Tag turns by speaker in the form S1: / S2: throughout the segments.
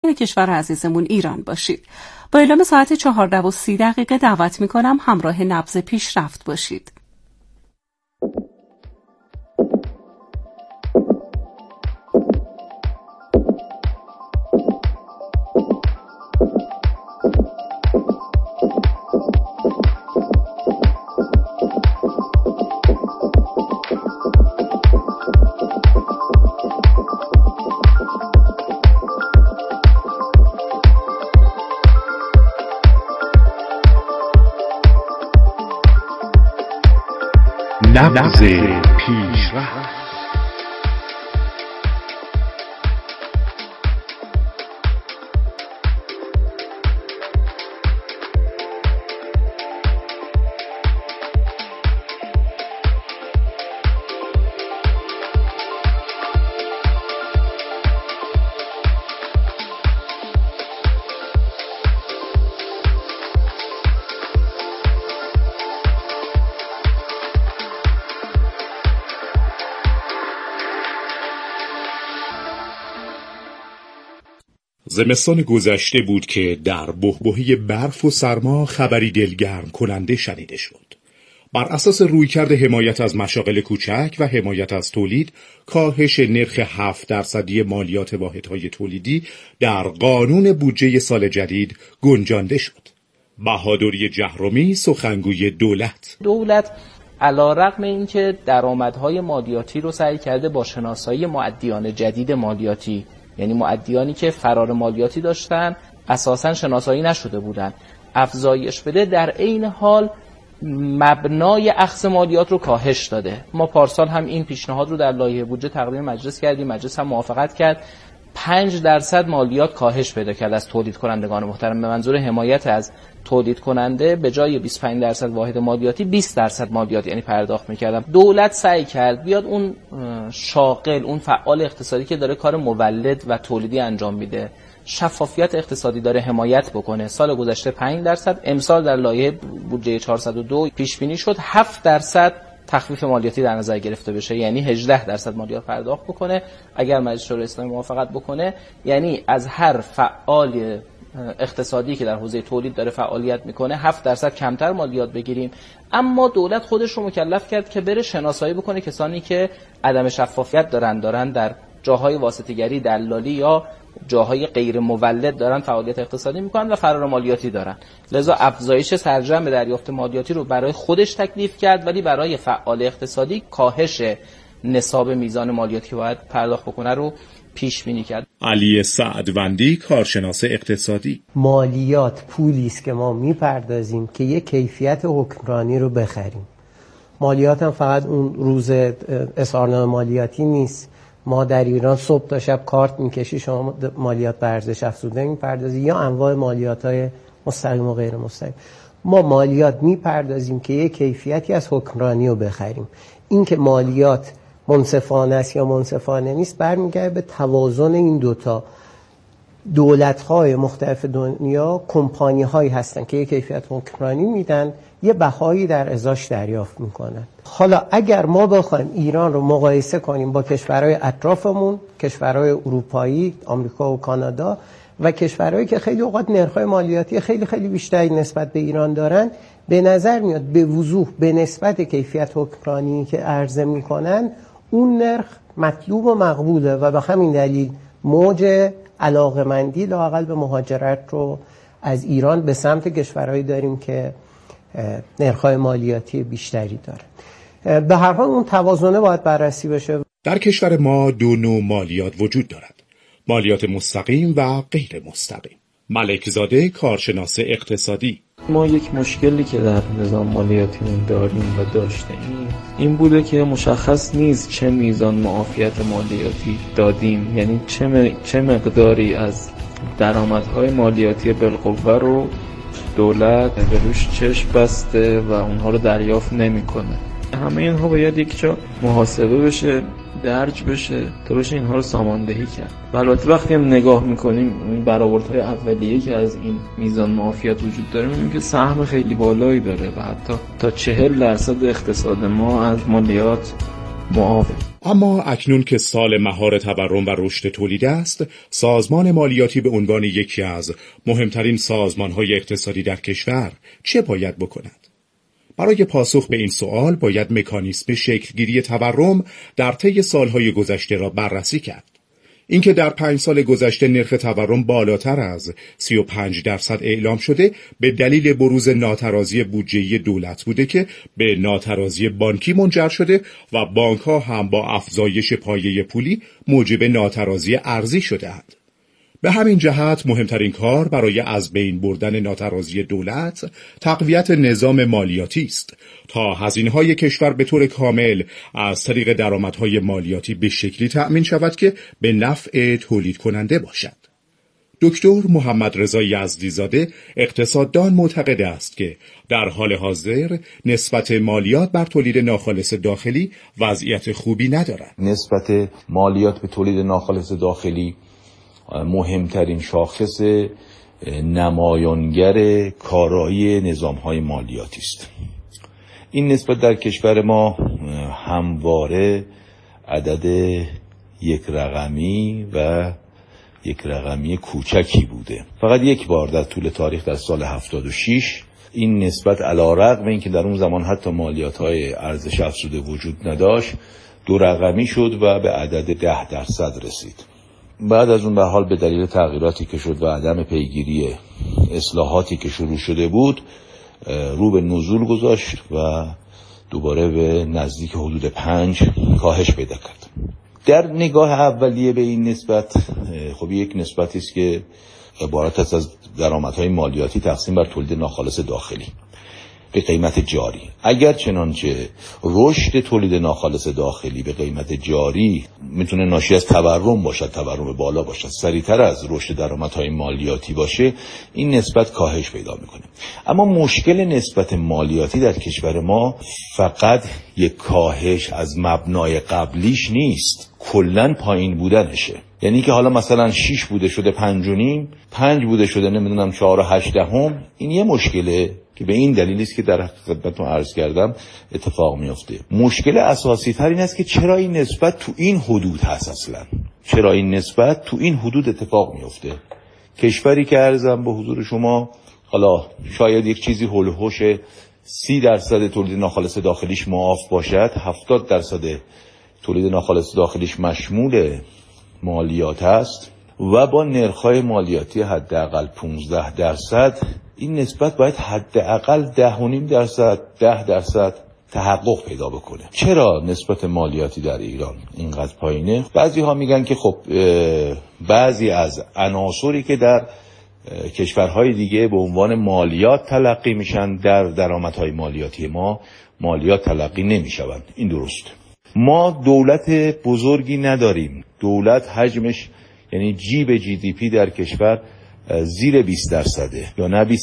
S1: کشور عزیزمون ایران باشید. با اعلام ساعت 14:30 دعوت میکنم همراه نبض پیشرفت باشید.
S2: نبض پیشرفت.
S3: زمستان گذشته بود که در بحبوحه برف و سرما خبری دلگرم کننده شنیده شد. بر اساس رویکرد حمایت از مشاغل کوچک و حمایت از تولید، کاهش نرخ 7% مالیات واحدهای تولیدی در قانون بودجه سال جدید گنجانده شد. بهادری جهرمی، سخنگوی دولت
S4: علیرغم اینکه درآمدهای مالیاتی رو سعی کرده با شناسایی مؤدیان جدید مالیاتی، یعنی مؤدیانی که فرار مالیاتی داشتن اساساً شناسایی نشده بودن، افزایش بده، در عین حال مبنای اخذ مالیات رو کاهش داده. ما پارسال هم این پیشنهاد رو در لایحه بودجه تقدیم مجلس کردیم، مجلس هم موافقت کرد. 5% مالیات کاهش پیدا کرد از تولید کنندگان محترم، به منظور حمایت از تولید کننده به جای 25% واحد مالیاتی 20% مالیات یعنی پرداخت می‌کردم. دولت سعی کرد بیاد اون شاغل، اون فعال اقتصادی که داره کار مولد و تولیدی انجام میده، شفافیت اقتصادی داره حمایت بکنه. سال گذشته 5%، امسال در لایحه بودجه 402 پیش بینی شد 7% تخفیف مالیاتی در نظر گرفته بشه، یعنی 18% مالیات پرداخت بکنه. اگر مجلس شورای اسلامی موافقت بکنه، یعنی از هر فعال اقتصادی که در حوزه تولید داره فعالیت میکنه 7% کمتر مالیات بگیریم. اما دولت خودش رو مکلف کرد که بره شناسایی بکنه کسانی که عدم شفافیت دارن در جاهای واسطه‌گری، دلالی یا جاهای غیر مولد دارن فعالیت اقتصادی میکنن و فرار مالیاتی دارن. لذا افزایش سرجم دریافت مالیاتی رو برای خودش تکلیف کرد، ولی برای فعال اقتصادی کاهش نصاب میزان مالیاتی که باید پرداخت بکنه رو پیش بینی کرد.
S3: علی سعدوندی، کارشناس اقتصادی:
S5: مالیات پولی است که ما میپردازیم که یک کیفیت حکمرانی رو بخریم. مالیات هم فقط اون روز اظهارنامه مالیاتی نیست. ما در ایران صبح تا شب کارت میکشی، شما مالیات بر ارزش افزوده میپردازی یا انواع مالیات‌های مستقیم و غیر مستقیم. ما مالیات میپردازیم که یک کیفیتی از حکمرانی رو بخریم. این که مالیات منصفانه است یا منصفانه نیست برمیگرده به توازن این دوتا. دولت‌های مختلف دنیا کمپانی‌هایی هستن که یک کیفیت حکمرانی میدن، یه بهایی در ازاش دریافت میکنن. حالا اگر ما بخوایم ایران رو مقایسه کنیم با کشورهای اطرافمون، کشورهای اروپایی، آمریکا و کانادا و کشورهایی که خیلی اوقات نرخ‌های مالیاتی خیلی خیلی بیشتری نسبت به ایران دارن، به نظر میاد به وضوح به نسبت کیفیت حکمرانی که عرضه میکنن اون نرخ مطلوب و مقبوله و به همین دلیل موج علاقمندی لااقل به مهاجرت رو از ایران به سمت کشورهایی داریم که نرخ‌های مالیاتی بیشتری داره. به هر حال اون توازنه باید بررسی بشه.
S3: در کشور ما دو نوع مالیات وجود دارد: مالیات مستقیم و غیر مستقیم. ملکزاده، کارشناس اقتصادی:
S6: ما یک مشکلی که در نظام مالیاتی داریم و داشتیم این بوده که مشخص نیست چه میزان معافیت مالیاتی دادیم، یعنی چه مقداری از درآمدهای مالیاتی بالقوه رو دولت به روش چشم بسته و اونها رو دریافت نمیکنه. همه اینها باید یک جا محاسبه بشه، درج بشه تا بشه اینها رو ساماندهی کرد. البته وقتی هم نگاه میکنیم این برآوردهای اولیه که از این میزان معافیت وجود داره میبینیم که سهم خیلی بالایی داره و حتی تا 40% اقتصاد ما از مالیات معافه.
S3: اما اکنون که سال مهار تورم و رشد تولید است، سازمان مالیاتی به عنوان یکی از مهمترین سازمان‌های اقتصادی در کشور چه باید بکند؟ برای پاسخ به این سوال باید مکانیسم شکلگیری تورم در طی سالهای گذشته را بررسی کرد. اینکه در 5 سال گذشته نرخ تورم بالاتر از 35% اعلام شده به دلیل بروز ناترازی بودجه‌ای دولت بوده که به ناترازی بانکی منجر شده و بانک‌ها هم با افزایش پایه پولی موجب ناترازی ارزی شده‌اند. به همین جهت مهمترین کار برای از بین بردن ناترازی دولت تقویت نظام مالیاتی است تا هزینه‌های کشور به طور کامل از طریق درآمدهای مالیاتی به شکلی تأمین شود که به نفع تولید کننده باشد. دکتر محمد رضا یزدی‌زاده اقتصاددان معتقد است که در حال حاضر نسبت مالیات بر تولید ناخالص داخلی وضعیت خوبی ندارد.
S7: نسبت مالیات به تولید ناخالص داخلی مهمترین شاخص نمایانگر کارایی نظام‌های مالیاتی است. این نسبت در کشور ما همواره عدد یک رقمی و یک رقمی کوچکی بوده. فقط یک بار در طول تاریخ در سال 76 این نسبت علی‌رغم اینکه در اون زمان حتی مالیات‌های ارزش افزوده وجود نداشت 2 رقمی شد و به عدد 10% رسید. بعد از اون به حال به دلیل تغییراتی که شد و عدم پیگیری اصلاحاتی که شروع شده بود رو به نزول گذاشت و دوباره به نزدیک حدود 5 کاهش پیدا کرد. در نگاه اولیه به این نسبت خب یک نسبتی است که عبارت است از درآمدهای مالیاتی تقسیم بر تولید ناخالص داخلی به قیمت جاری. اگر چنانچه رشد تولید ناخالص داخلی به قیمت جاری میتونه ناشی از تورم باشد، تورم بالا باشد، سریعتر از رشد درآمدهای مالیاتی باشه، این نسبت کاهش پیدا میکنه. اما مشکل نسبت مالیاتی در کشور ما فقط یک کاهش از مبنای قبلیش نیست، کلن پایین بودنشه. یعنی که حالا مثلا 6 بوده شده 5.5، 5 بوده شده نمیدونم 4.8، این یه مشکله که به این دلیل است که در خدمتتون عرض کردم اتفاق میفته. مشکل اساسی تر این است که چرا این نسبت تو این حدود هست اصلا؟ چرا این نسبت تو این حدود اتفاق میفته؟ کشوری که عرضم به حضور شما حالا شاید یک چیزی هول و هوش 30% تولید ناخالص داخلیش معاف باشد، 70% تولید ناخالص داخلیش مشمول مالیات است و با نرخ‌های مالیاتی حداقل 15%، این نسبت باید حداقل 10.5%، 10% تحقق پیدا بکنه. چرا نسبت مالیاتی در ایران اینقدر پایینه؟ بعضی ها میگن که خب بعضی از عناصری که در کشورهای دیگه به عنوان مالیات تلقی میشن در درآمدهای مالیاتی ما مالیات تلقی نمیشوند. این درسته. ما دولت بزرگی نداریم. دولت حجمش یعنی جیب GDP در کشور زیر 20% یا نه 20%.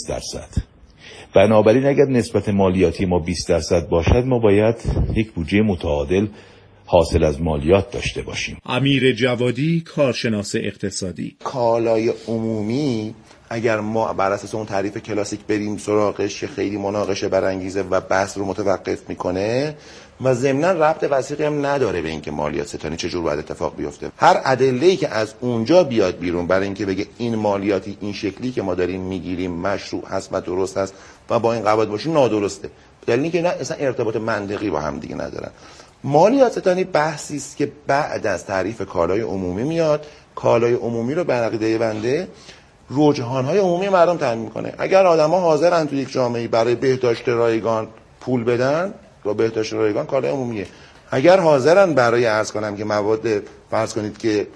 S7: بنابراین اگر نسبت مالیاتی ما 20% باشد ما باید یک بودجه متعادل حاصل از مالیات داشته باشیم.
S3: امیر جوادی، کارشناس اقتصادی:
S8: کالای عمومی اگر ما بر اساس اون تعریف کلاسیک بریم سراغش که خیلی مناقشه برانگیزه و بحث رو متوقف میکنه و ضمناً ربط وثیقی هم نداره به اینکه مالیات ستانی چه جور باید اتفاق بیفته. هر ادله‌ای که از اونجا بیاد بیرون برای اینکه بگه این مالیاتی این شکلی که ما داریم میگیریم مشروع هست و درست هست و با این قواعد باشیم نادرسته، دلیل اینکه نه اصلا ارتباط منطقی با هم دیگه ندارن. مالیات ستانی بحثی است که بعد از تعریف کالای عمومی میاد. کالای عمومی رو به عقیده بنده رجحان‌های عمومی مردم تعیین میکنه. اگر آدم‌ها حاضرن تو یک جامعه برای بهداشت رایگان پول بدن، با بهداشت رایگان کالای عمومیه. اگر حاضرن برای عرض کنم که مواد فرض کنید که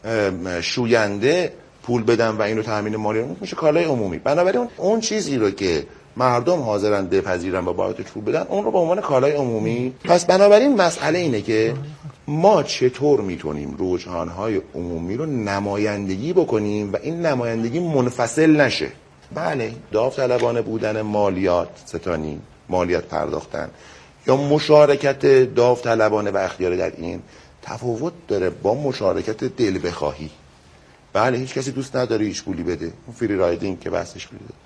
S8: شوینده پول بدن و اینو تامین مالی میشه کالای عمومی. بنابراین اون چیزی رو که مردم حاضرن بپذیرن با بابتش پول بدن اون رو به عنوان کالای عمومی. پس بنابراین مسئله اینه که ما چطور میتونیم رجحان‌های عمومی رو نمایندگی بکنیم و این نمایندگی منفصل نشه. بله، داوطلبانه بودن مالیات ستانی، مالیات پرداختن یا مشارکت داوطلبانه و اختیار در این تفاوت داره با مشارکت دل بخواهی. بله، هیچ کسی دوست نداره هیچ پولی بده، اون فری رایدینگ که بحثش بوده.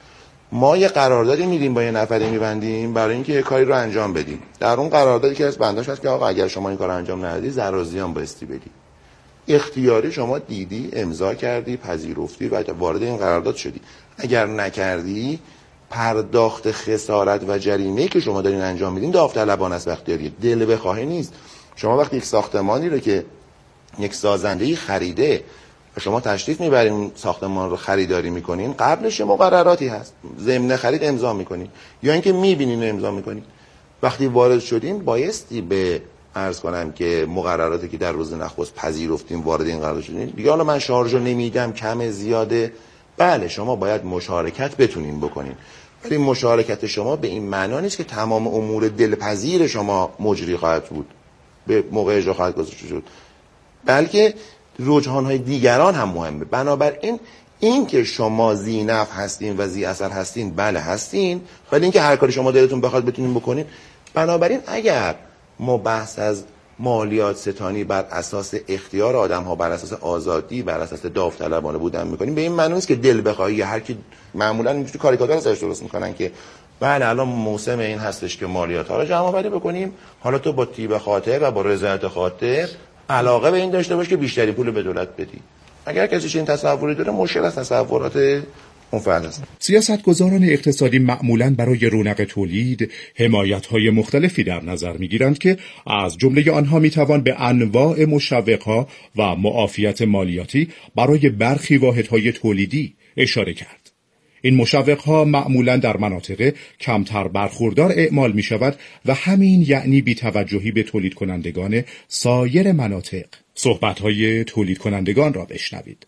S8: ما یه قراردادی میدیم با یه نفری میبندیم برای اینکه یه کاری رو انجام بدیم. در اون قراردادی که از بنداش هست که آقا اگر شما این کارو انجام ندادی ضرر و زیان بایستی بدی. اختیاری شما دیدی، امضا کردی، پذیرفتی و وارد این قرارداد شدی. اگر نکردی پرداخت خسارت و جریمه‌ای که شما دارین انجام میدین داوطلبانه است و اختیاریه. دل بخواهی نیست. شما وقتی یک ساختمانی رو که یک سازنده‌ای خریده و شما تشریف میبرین ساختمان رو خریداری میکنین، قبلش مقرراتی هست، ضمن خرید امضا میکنین یا اینکه میبینین و امضا میکنین. وقتی وارد شدین بایستی به عرض کنم که مقرراتی که در روز نخست پذیرفتیم وارد این قرارداد شدین. دیگه حالا من شارژو نمیدم کم زیاده، بله شما باید مشارکت بتونین بکنین، ولی مشارکت شما به این معنا نیست که تمام امور دلپذیر شما مجری خواهد بود، به موقع اجرا خواهد گذاشته شد، بلکه رجحان‌های دیگران هم مهمه. بنابراین این که شما ذی نفع هستین و ذی اثر هستین، بله هستین، ولی این که هر کاری شما دلتون بخواد بتونین بکنین. بنابراین اگر ما بحث از مالیات ستانی بر اساس اختیار آدم‌ها، بر اساس آزادی، بر اساس داوطلبانه بودن می‌کنیم، به این معنی نیست که دل بخواهی هر کی معمولاً اینجوری کاریکاتور ازش درست می‌کنن که بله الان موسم این هستش که مالیات‌ها رو جمع‌آوری بکنیم، حالا تو با طیب خاطر و با رضایت خاطر علاقه به این داشته باش که بیشتری پول به دولت بدی. اگر کسی این تصوری داره مشکل از تصورات اون فرد است.
S3: سیاستگزاران اقتصادی معمولاً برای رونق تولید حمایت‌های مختلفی در نظر می‌گیرند که از جمله آنها می‌توان به انواع مشوق‌ها و معافیت مالیاتی برای برخی واحدهای تولیدی اشاره کرد. این مشوق‌ها معمولاً در مناطق کمتر برخوردار اعمال می‌شود و همین یعنی بی‌توجهی به تولید کنندگان سایر مناطق. صحبت‌های تولید کنندگان را بشنوید.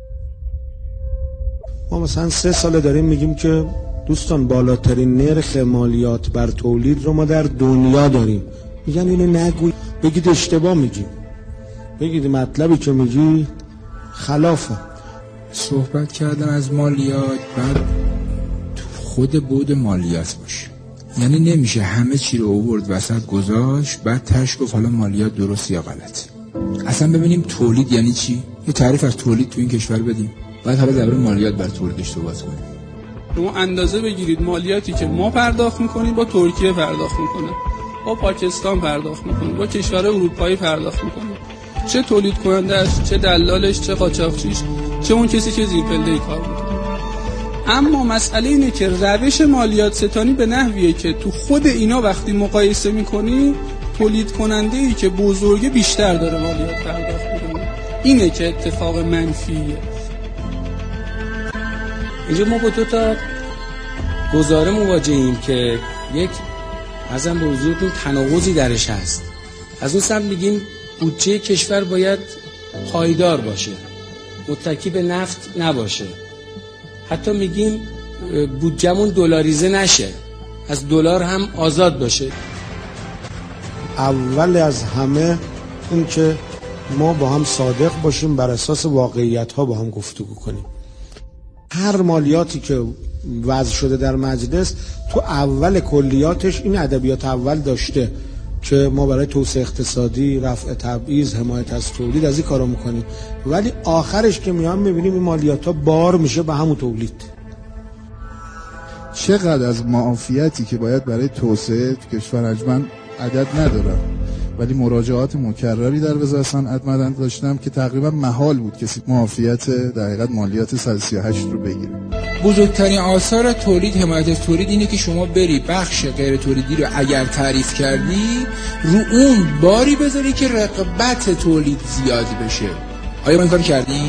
S9: ما مثلا 3 سال داریم میگیم که دوستان بالاترین نرخ مالیات بر تولید رو ما در دنیا داریم. میگن اینو نگوی، بگید اشتباه میگی، بگید مطلبی که میگی خلافه.
S10: صحبت کردن از مالیات بعد تو خود بود مالیات باشه، یعنی نمیشه همه چی رو آورد وسط گذاشت بعد تاش گفت حالا مالیات درست یا غلط. اصلا ببینیم تولید یعنی چی، یه تعریف از تولید تو این کشور بدیم، بعد حالا درباره مالیات بر تولیدش صحبت کنیم.
S11: شما اندازه بگیرید مالیاتی که ما پرداخت میکنیم با ترکیه پرداخت میکنه، با پاکستان پرداخت میکنه، با کشور اروپایی پرداخت میکنه، چه تولید کنندش، چه دلالش، چه قاچاقچیش، چه اون کسی که زیر پله کار میکنه. اما مسئله اینه که روش مالیات ستانی به نحویه که تو خود اینا وقتی مقایسه میکنی تولید کننده ای که بزرگه بیشتر داره مالیات پرداخت میکنه. اینه که اتفاق منفیه.
S12: اینجا ما با 2 تا گزاره مواجهیم که یک ازم به حضورتون تناقضی درش هست. از اون سمت میگیم بودجه کشور باید پایدار باشه، متکی به نفت نباشه، حتی میگیم بودجه‌مون دلاریزه نشه، از دلار هم آزاد باشه.
S9: اول از همه این که ما با هم صادق باشیم، بر اساس واقعیت‌ها با هم گفتگو کنیم. هر مالیاتی که وضع شده در مجلس تو اول کلیاتش این ادبیات اول داشته که ما برای توسعه اقتصادی، رفع تبعیض، حمایت از تولید از این کارا میکنیم، ولی آخرش که میام میبینیم این مالیات‌ها بار میشه به همون تولید.
S13: چقدر از معافیتی که باید برای توسعه تو کشور انجمن عدد ندارم، ولی مراجعات مکرری در وزارت صنعت معدن داشتم که تقریبا محال بود کسی معافیت در حقیقت مالیات 138 رو بگیره.
S10: بزرگترین آثار تولید، حمایت از تولید اینه که شما بری بخش غیر تولیدی رو اگر تعریف کردی رو اون باری بذاری که رقابت تولید زیاد بشه. آیا این کار کردی؟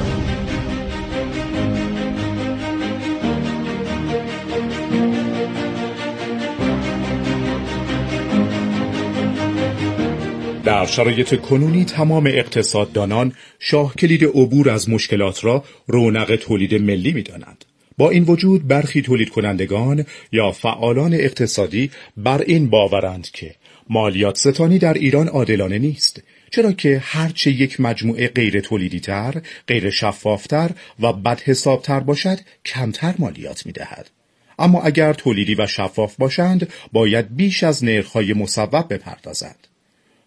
S3: در شرایط کنونی تمام اقتصاددانان شاه کلید عبور از مشکلات را رونق تولید ملی می‌دانند. با این وجود برخی تولید کنندگان یا فعالان اقتصادی بر این باورند که مالیات ستانی در ایران عادلانه نیست، چرا که هرچه یک مجموعه غیر تولیدی تر، غیر شفافتر و بدحسابتر باشد کمتر مالیات می‌دهد. اما اگر تولیدی و شفاف باشند باید بیش از نرخ‌های مصوب بپردازند.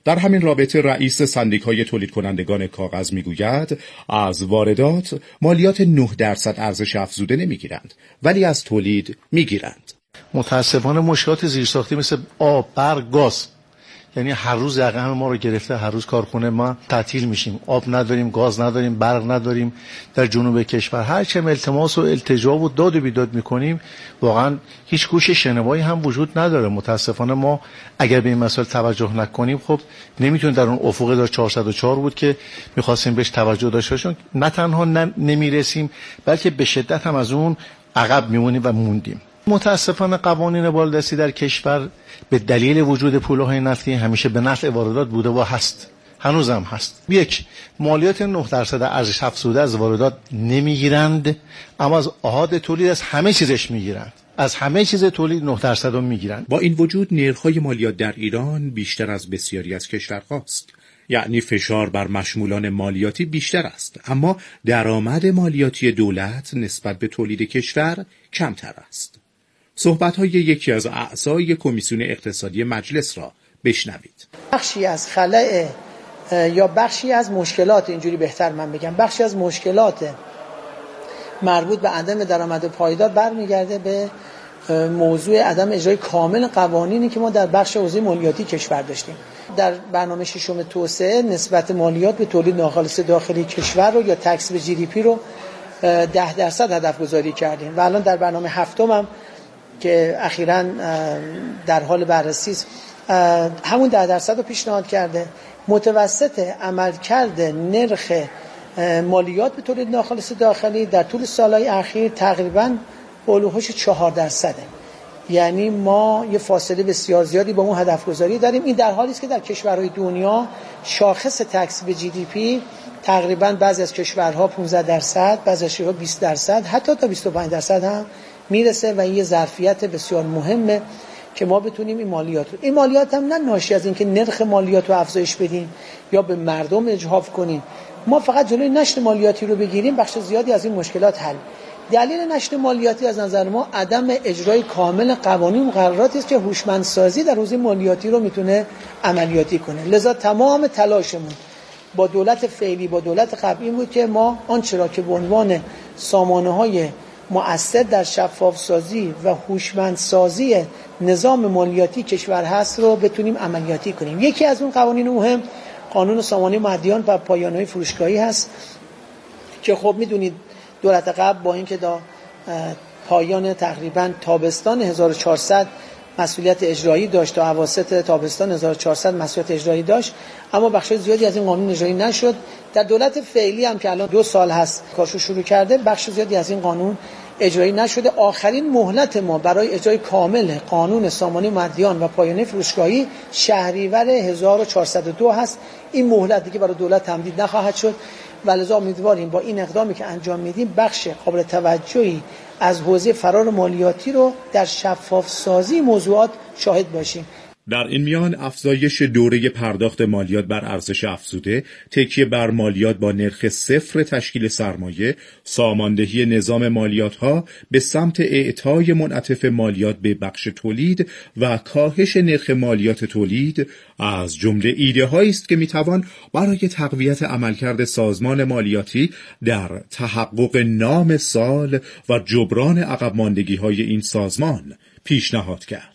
S3: در همین رابطه رئیس سندیکای تولید کنندگان کاغذ میگوید از واردات مالیات 9% ارزش افزوده نمیگیرند ولی از تولید میگیرند.
S14: متاسفانه مشکلات زیرساختی مثل آب، برق، گاز، یعنی هر روز رقم ما رو گرفته، هر روز کارخونه ما تعطیل میشیم، آب نداریم، گاز نداریم، برق نداریم در جنوب کشور. هر چه التماس و التجا و داد و بیداد میکنیم واقعا هیچ گوش شنوایی هم وجود نداره. متاسفانه ما اگر به این مسائل توجه نکنیم خب نمیتونیم در اون افق دار 404 بود که میخواستیم بهش توجه داشته باشیم، نه تنها نمیرسیم بلکه به شدت هم از اون عقب میمونیم و موندیم. متاسفانه قوانین بالادستی در کشور به دلیل وجود پولهای نفتی همیشه به نفع واردات بوده و هست، هنوز هم هست. یک، مالیات 9% ارزش افزوده از واردات نمیگیرند، اما از احاد تولید از همه چیزش میگیرند. از همه چیز تولید 9% رو میگیرند.
S3: با این وجود نرخ‌های مالیات در ایران بیشتر از بسیاری از کشورهاست. یعنی فشار بر مشمولان مالیاتی بیشتر است، اما درآمد مالیاتی دولت نسبت به تولید کشور کمتر است. صحبت‌های یکی از اعضای کمیسیون اقتصادی مجلس را بشنوید.
S15: بخشی از خلأ یا بخشی از مشکلات، اینجوری بهتر من بگم، بخشی از مشکلات مربوط به عدم درآمد پایدار برمیگرده به موضوع عدم اجرای کامل قوانینی که ما در بخش حوزه مالیاتی کشور داشتیم. در برنامه ششم توسعه نسبت مالیات به تولید ناخالص داخلی کشور رو یا تکس به جی دی پی رو 10% هدف گذاری کردیم و الان در برنامه هفتم هم که اخیراً در حال بررسی است همون 10% رو پیشنهاد کرده. متوسط عملکرد نرخ مالیات به تولید ناخالص داخلی در طول سالهای اخیر تقریباً هولوحش 4%. یعنی ما یه فاصله بسیار زیادی با اون هدف گذاری داریم. این در حالی است که در کشورهای دنیا شاخص تکس به جی دی پی تقریباً بعضی از کشورها 15%، بعضی از کشورها 20%، حتی تا 25% هم میرسه و این یه ظرفیت بسیار مهمه که ما بتونیم این مالیات هم نه ناشی از اینکه نرخ مالیات رو افزایش بدیم یا به مردم اجحاف کنیم، ما فقط جلوی نشر مالیاتی رو بگیریم بخش زیادی از این مشکلات حل. دلیل نشر مالیاتی از نظر ما عدم اجرای کامل قوانین و مقرراتی است که هوشمندسازی در حوزه مالیاتی رو میتونه عملیاتی کنه. لذا تمام تلاشمون با دولت فعلی با دولت قبلی بود که ما آنچه را که به عنوان سامانه‌های مؤثر در شفاف سازی و هوشمندسازی نظام مالیاتی کشور هست رو بتونیم عملیاتی کنیم. یکی از اون قوانین مهم قانون سامانه مادیان و پایانه‌های فروشگاهی هست که خب میدونید دولت قبل با اینکه تا پایان تقریبا تابستان 1400 مسئولیت اجرایی داشت، تا اواسط تابستان 1400 مسئولیت اجرایی داشت، اما بخش زیادی از این قانون اجرایی نشد. در دولت فعلی هم که الان 2 سال هست کارشو شروع کرده، بخش زیادی از این قانون اجرایی نشده. آخرین مهلت ما برای اجرای کامل قانون سامانه مادیان و پایانه فروشگاهی شهریور 1402 هست. این مهلت دیگه برای دولت تمدید نخواهد شد و لذا امیدواریم با این اقدامی که انجام میدیم بخش قابل توجهی از حوزه فرار مالیاتی رو در شفاف سازی موضوعات شاهد باشیم.
S3: در این میان افزایش دوره پرداخت مالیات بر ارزش افزوده، تکیه بر مالیات با نرخ صفر تشکیل سرمایه، ساماندهی نظام مالیات‌ها به سمت اعطای منعطف مالیات به بخش تولید و کاهش نرخ مالیات تولید از جمله ایده‌هایی است که میتوان برای تقویت عملکرد سازمان مالیاتی در تحقق نام سال و جبران عقب ماندگی‌های این سازمان پیشنهاد کرد.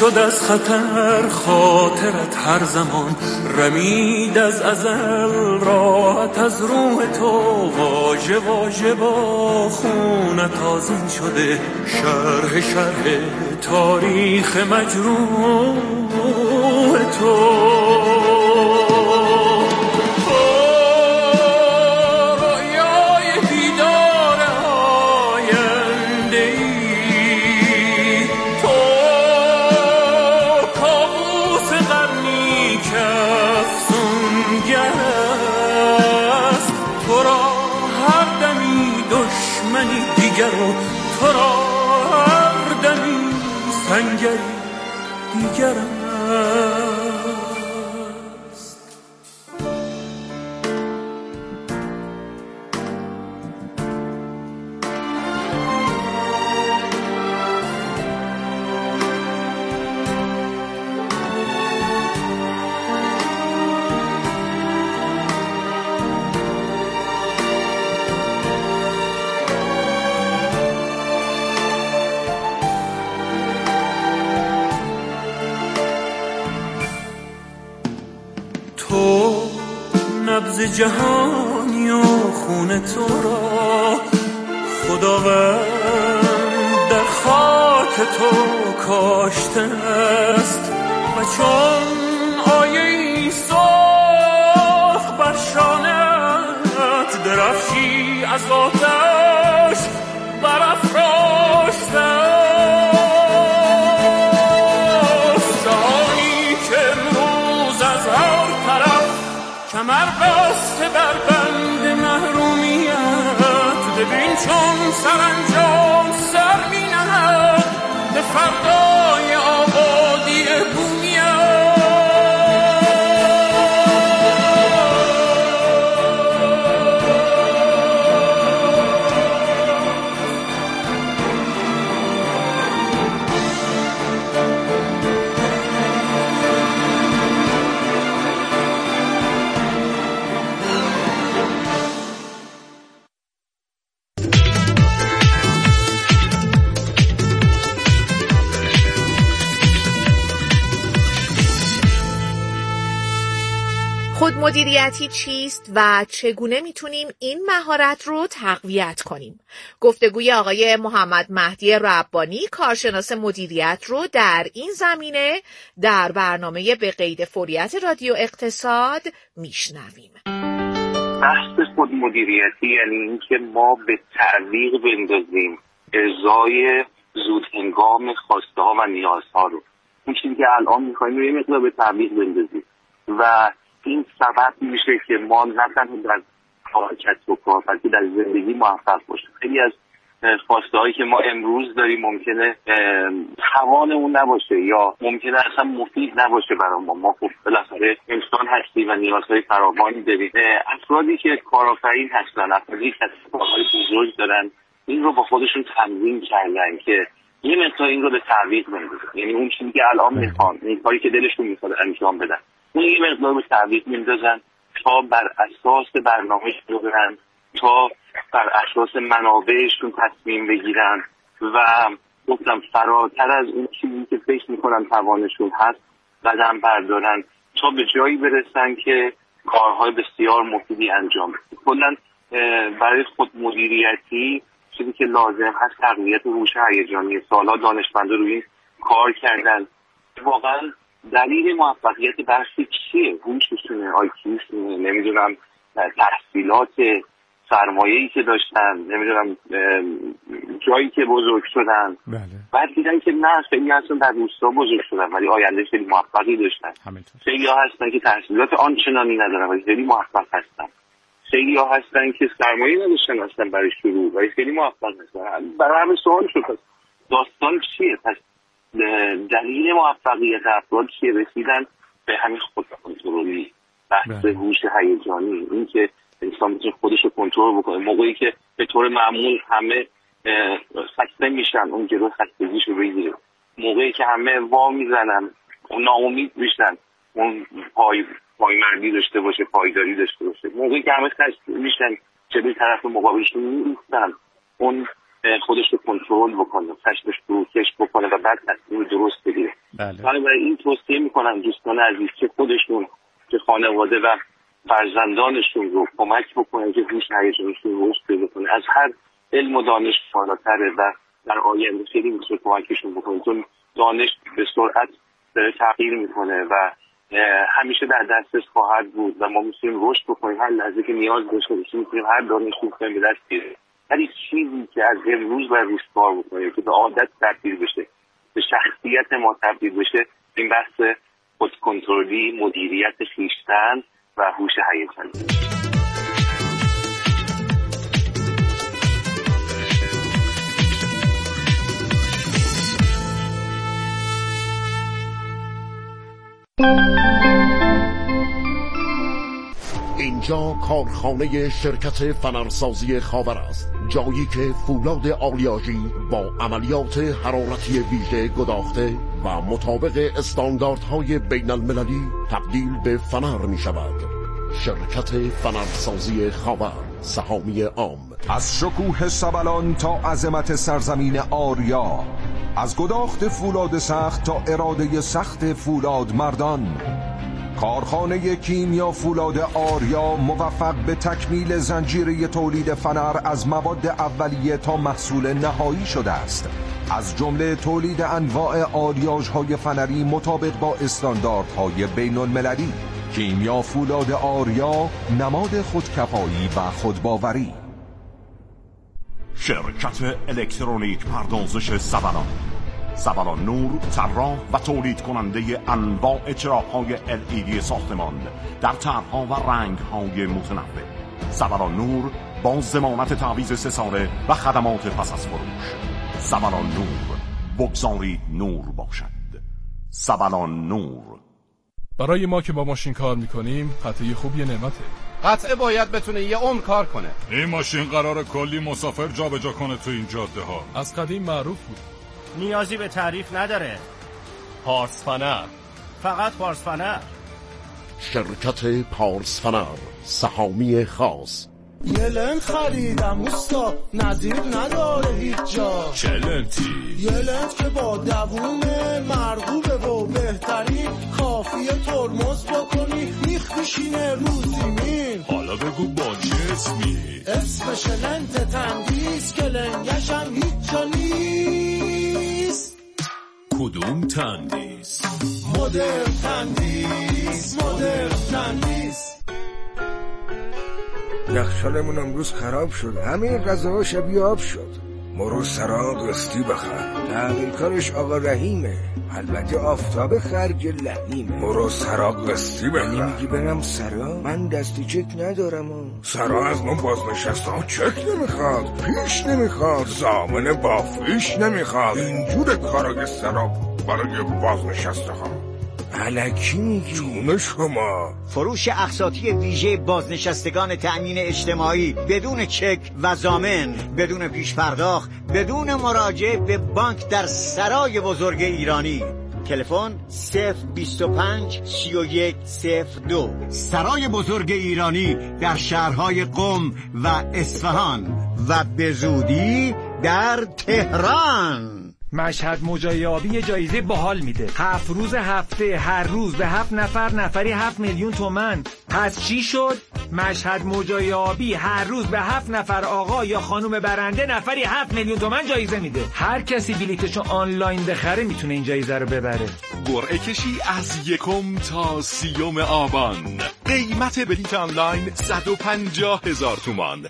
S16: شد از خطر خاطرت هر زمان، رمید از ازل راحت از روح تو، واژه واژه با خونت آذین شده، شرح تاریخ مجروح تو. تو را هر دمی سنگری دیگر است. نبض جهانی و خون تو را خداوند در خاک تو کاشته است، و چون آیه سرخ بر شانت درفشی از آتش برافراشته است. جهانی که امروز از هر طرف کمر بسته بر بند محرومیت، ببین چون سرانجام سر می نهد به فردای آبادی بومیت.
S17: خودمدیریتی چیست و چگونه میتونیم این مهارت رو تقویت کنیم؟ گفتگوی آقای محمد مهدی ربانی، کارشناس مدیریت رو در این زمینه در برنامه به قید فوریت رادیو اقتصاد میشنویم.
S18: بحث خودمدیریتی یعنی اینکه ما به تعویق بندازیم ارضای زود هنگام خواسته ها و نیازها رو. اون چیزی که الان میخوایم یه مقدار به تعویق بندازیم و این سبب میشه که ما نه تنها در کسب و کار بلکه در زندگی موفق باشیم. خیلی از خواسته هایی که ما امروز داریم ممکنه توان اون نباشه یا ممکنه اصلا مفید نباشه برای ما خب بالاخره انسان هستیم و نیازهای فراوانی داریم. افرادی که کارآفرین هستن، افرادی که کسب و کارهای بزرگ دارن، این رو با خودشون تنظیم کردن که یه مقدار این رو به تعویق بندازن. یعنی اون چیزی که الان میخوان، این کاری که دلشون میخواد انجام بدن، اون یه مقدار به تعویق میندازن تا بر اساس برنامه‌شون برن، تا بر اساس منابعشون تصمیم بگیرن و گفتم فراتر از اون چیزی که فکر میکنن توانشون هست قدم بردارن تا به جایی برسن که کارهای بسیار مفیدی انجام بدن. کلاً برای خود مدیریتی چیزی که لازم هست تقویت هوش هیجانی. سالها دانشمندا روی این کار کردن. واقعا دلیل موفقیت بخشی چیه؟ هوششونه، آیکیوشونه، نمیدونم تحصیلات، سرمایه‌ای که داشتن، نمیدونم جایی که بزرگ شدن. بعد دیدن که نه، خیلی هستن در روستا بزرگ شدن ولی آینده خیلی موفقی داشتن. خیلی ها هستن که تحصیلات آنچنانی ندارن ولی خیلی موفق هستن. خیلی ها هستن که سرمایه نداشتن اصلا برای شروع ولی خیلی موفق هستن. برای همه سوال شد داستان چیه؟ پس دلیل موفقیت افراد چیه؟ رسیدن به همین خود کنترلی، بحث هوش هیجانی، این که انسان میتونه خودش رو کنترل بکنه. موقعی که به طور معمول همه خسته میشن اون جلو خستگیش رو بگیره، موقعی که همه وا میزنن اون ناامید میشن اون پایمردی داشته باشه، پایداری داشته باشه، موقعی که همه خسته میشن جلوی طرف مقابلشون نیستن اون خودش رو کنترل بکنه، خشمش رو کش بکنه و بعد تصمیم درست بگیره. برای این توصیه میکنم دوستان عزیز که خودشون که خانواده و فرزندانشون رو کمک بکنه که هوش هیجانشون رشد پیدا کنه. از هر علم و دانش بالاتره و در آینده خیلی میتونه کمکشون بکنه، چون دانش به سرعت داره تغییر میکنه و همیشه در دسترس خواهد بود و ما میتونیم رشد بکنیم. هر لحظه که نیاز داشته باشیم میتونیم هر دانشی رو به دست بیاریم. هر چیزی که از امروز و روز کار بکنیم که به عادت تبدیل بشه، به شخصیت ما تبدیل بشه، این بحث خودکنترلی، مدیریت خویشتن و هوش هیجانی.
S19: اینجا کارخانه شرکت فنرسازی خاور است، جایی که فولاد آلیاژی با عملیات حرارتی ویژه گداخته و مطابق استانداردهای بین المللی تبدیل به فنر می شود. شرکت فنرسازی خاور، سهامی عام.
S20: از شکوه سبلان تا عظمت سرزمین آریا، از گداخت فولاد سخت تا اراده سخت فولاد مردان، کارخانه کیمیا فولاد آریا موفق به تکمیل زنجیره تولید فنر از مواد اولیه تا محصول نهایی شده است، از جمله تولید انواع آلیاژهای فنری مطابق با استانداردهای بین المللی. کیمیا فولاد آریا، نماد خودکفایی و خودباوری.
S21: شرکت الکترونیک پردازش سبلان، سبلان نور، طراح و تولید کننده انواع چراغ‌های LED ساختمان در طرح‌ها و رنگ‌های متنوع. سبلان نور با ضمانت تعویض 3 ساله و خدمات پس از فروش. سبلان نور، بگذارید نور باشد. سبلان نور.
S22: برای ما که با ماشین کار میکنیم قطعه خوب یه نعمته.
S23: قطعه باید بتونه یه عمر کار کنه.
S22: این ماشین قراره کلی مسافر جابجا کنه تو این جاده ها. از قدیم معروف بود.
S23: نیازی به تعریف نداره. پارس فنر، فقط پارس فنر.
S19: شرکت پارس فنر، سهامی خاص.
S24: یه لنت خریدم اوستا، نظیر نداره هیچ جا.
S22: چه لنتی؟
S24: یه لنت که با دوونه مرغوبه و بهترین، کافیه ترمز بکنی میخ بشینه رو زمین.
S22: حالا بگو با چه اسمی؟
S24: اسمش لنت تندیس که لنگشم هیچ جا نیست.
S22: کدوم تندیس؟
S24: مدرن تندیس، مدرن تندیس.
S25: یخچالمون امروز خراب شد، همین غذاها شبیه آب شد. مرو سراغ قسطی بخر، تعمیرکارش آقا رحیمه، البته آفتاب خرج لحیمه. مرو سراغ قسطی بخر. یعنی میگی برم سرا؟ من دستی چک ندارم. سرا از من بازنشسته ها چک نمیخواد، پیش نمیخواد، ضامن با فیش نمیخواد. اینجور کارای سرا برای بازنشسته ها. الکی میگی؟ چون شما
S26: فروش اقساطی ویژه بازنشستگان تأمین اجتماعی بدون چک و ضامن، بدون پیش پرداخت، بدون مراجعه به بانک در سرای بزرگ ایرانی. تلفن 025 31 02. سرای بزرگ ایرانی در شهرهای قم و اصفهان و به زودی در تهران.
S27: مشهد مجای آبی یه جایزه باحال میده. 7 روز هفته، هر روز به 7 نفر، نفری 7 میلیون تومان. پس چی شد؟ مشهد مجای آبی هر روز به 7 نفر آقا یا خانم برنده نفری 7 میلیون تومان جایزه میده. هر کسی بلیتشو آنلاین بخره میتونه این جایزه رو ببره.
S21: قرعه کشی از 1 تا 30 آبان. قیمت بلیت آنلاین 150,000 تومان.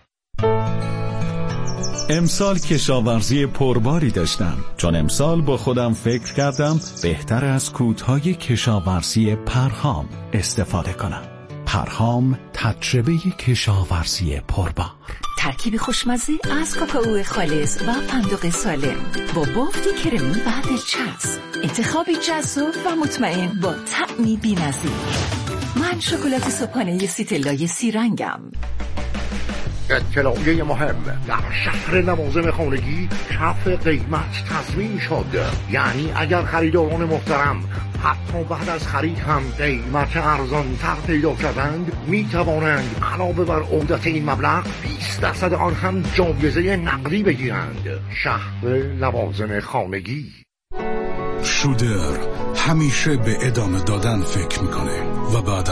S28: امسال کشاورزی پرباری داشتم، چون امسال با خودم فکر کردم بهتر از کودهای کشاورزی پرهام استفاده کنم. پرهام، تجربه کشاورزی پربار.
S29: ترکیب خوشمزه از کاکائو خالص و فندق سالم با بافتی کرمی و دلچسب. انتخابی جذاب و مطمئن با طعمی بی‌نظیر. من شکلات صبحانه سیتلای 3 رنگم.
S19: اطلاعیه مهم: در شهر لوازم خانگی کف قیمت تضمین شد. یعنی اگر خریداران محترم حتی بعد از خرید هم قیمت ارزان تر پیدا کردند، می توانند علاوه بر عودت این مبلغ 20% آن هم جایزه نقدی بگیرند. شهر لوازم خانگی.
S1: شودر همیشه به ادامه دادن فکر میکنه و بعد